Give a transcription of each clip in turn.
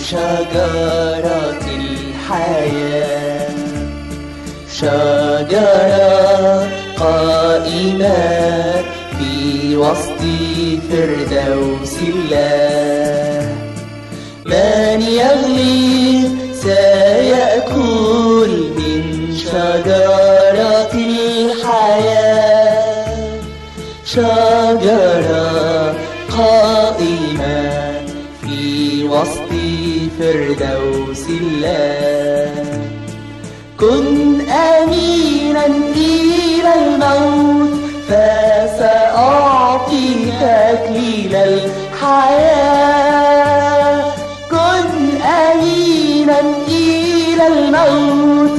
شجرة الحياة، شجرة قائمة في وسط فردوس الله. من يغلب سيأكل من شجرة الحياة، شجرة قائمة في وسط فردوس الله. كن أمينا إلى الموت فسأعطيك أكليل الحياة. كن أمينا إلى الموت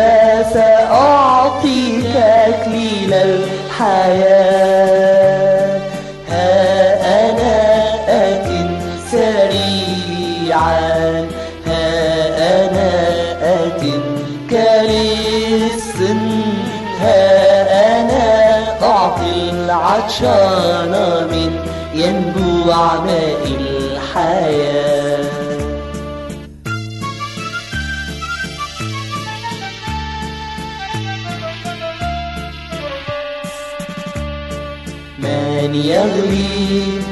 فسأعطيك أكليل الحياة. ها أنا آت سريعا، ها أنا آت كلص، ها أنا أعطي العطشان من ينبوع ماء الحياة. من يغلب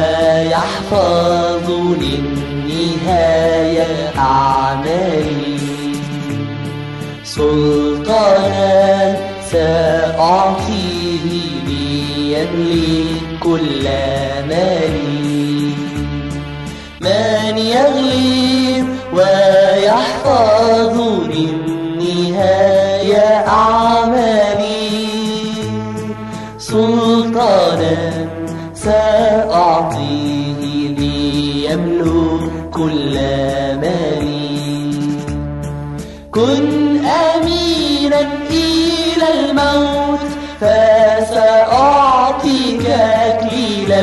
ويحفظ للنهاية أعمالي، سلطانا سأعطيه ليملك كل مالي. من يغلب ويحفظ للنهاية أعمالي، سلطانا سأعطيه ليملك كل مالي. كن أمينا إلى الموت فسأعطيك أكليل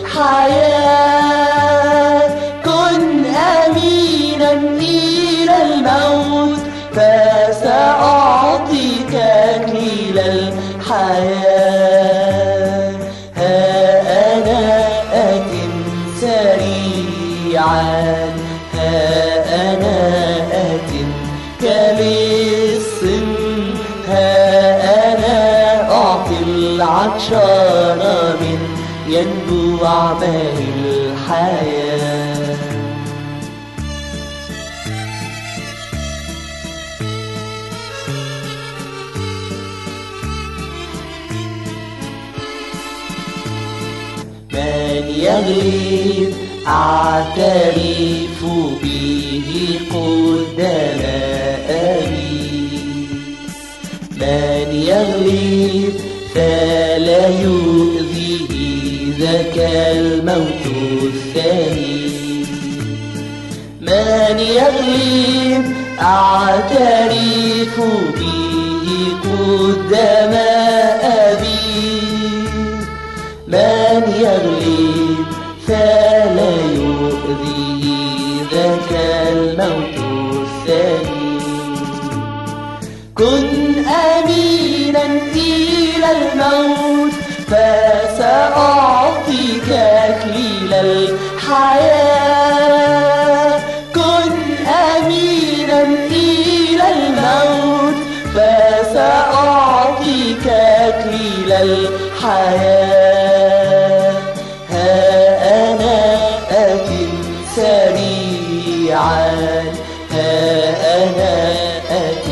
الحياة. كن أمينا إلى الموت فسأعطيك أكليل الحياة. ها أنا آت سريعا، ها أنا آت كلص، ها أنا أعطي العطشان من ينبوع ماء الحياة. من يغلب أعترف به قدام أبي، من يغلب فلا يؤذيه ذاك الموت الثاني. من يغلب أعترف به قدام أبي، من يغلب فلا يؤذيه ذاك الموت الثاني. كن أمينا إلى الموت فسأعطيك أكليل الحياة. كن أمينا إلى الموت فسأعطيك أكليل الحياة. ها أنا آت سريعا، ها أنا آت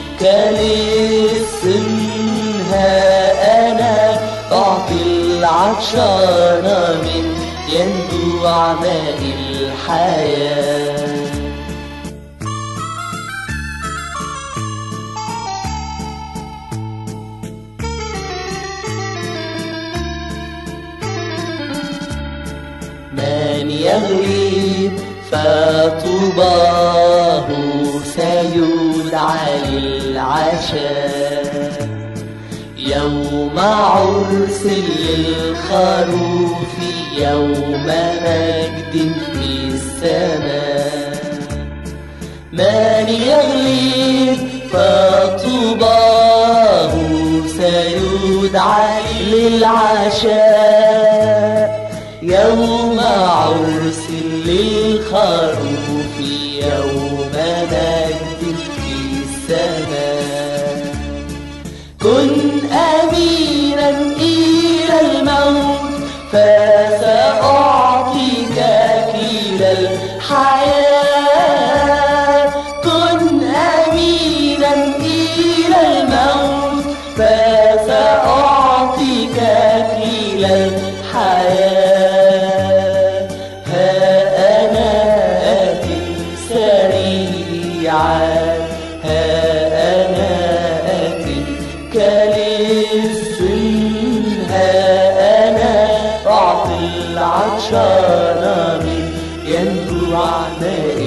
كلص، ها أنا أعطي العطشان من ينبوع ماء الحياة. من يغلب فطوباه سيدعى للعشاء، يوم عرس للخروف، يوم مجد في السماء. من يغلب فطوباه سيدعى للعشاء، يوم عرس للخروف، شفيعا. ها أنا آت كلص، ها أنا أعطي العطشان من ينبوع ماء